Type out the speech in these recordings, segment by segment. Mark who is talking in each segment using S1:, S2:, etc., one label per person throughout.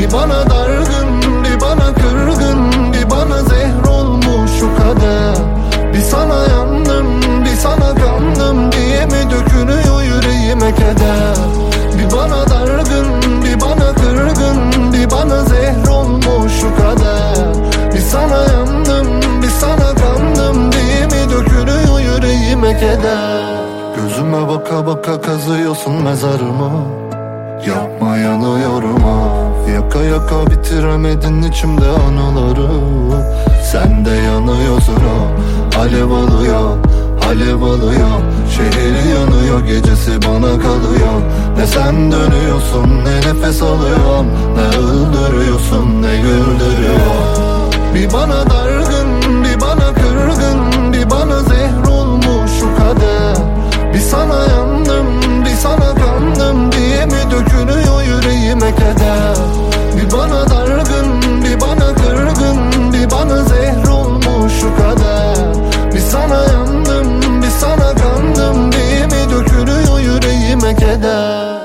S1: Bir bana dargın, bir bana kırgın, bir bana zehr olmuş şu kader. Bir sana yandım, bir sana kandım diye mi dökülüyor yüreğime keder? Bir bana dargın, bir bana kırgın, bir bana zehr olmuş şu kader. Bir sana yandım, bir sana kandım diye mi dökülüyor yüreğime keder? Gözüme baka baka kazıyorsun mezarımı. Yapma yanıyorum ha. Yaka yaka bitiremedin içimde anıları. Sen de yanıyorsun ha. Alev alıyor, alev alıyor. Şehri yanıyor, gecesi bana kalıyor. Ne sen dönüyorsun, ne nefes alıyorum, ne öldürüyorsun, ne güldürüyor. Bir bana dargın, bir bana kırgın, bir bana zehr olmuş şu kader. Bir sana yandım, bir sana kandım diye mi dökülüyor yüreğime keder? Bir bana dargın, bir bana kırgın, bir bana zehr olmuş şu kader. Bir sana yandım, bir sana kandım diye mi dökülüyor yüreğime keder?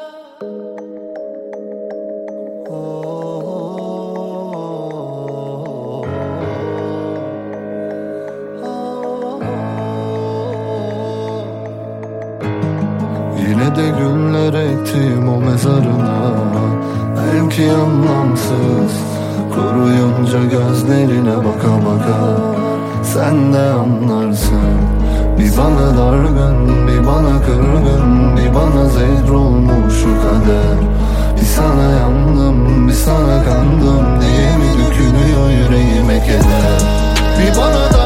S1: Yine de güller ektim o mezarına. Belki anlamsız, kuruyunca gözlerine baka baka sen de anlarsın. Bir bana dargın, bir bana kırgın, bir bana zehr olmuş şu kader. Bir sana yandım, bir sana kandım diye mi dökülüyor yüreğime keder? Bir bana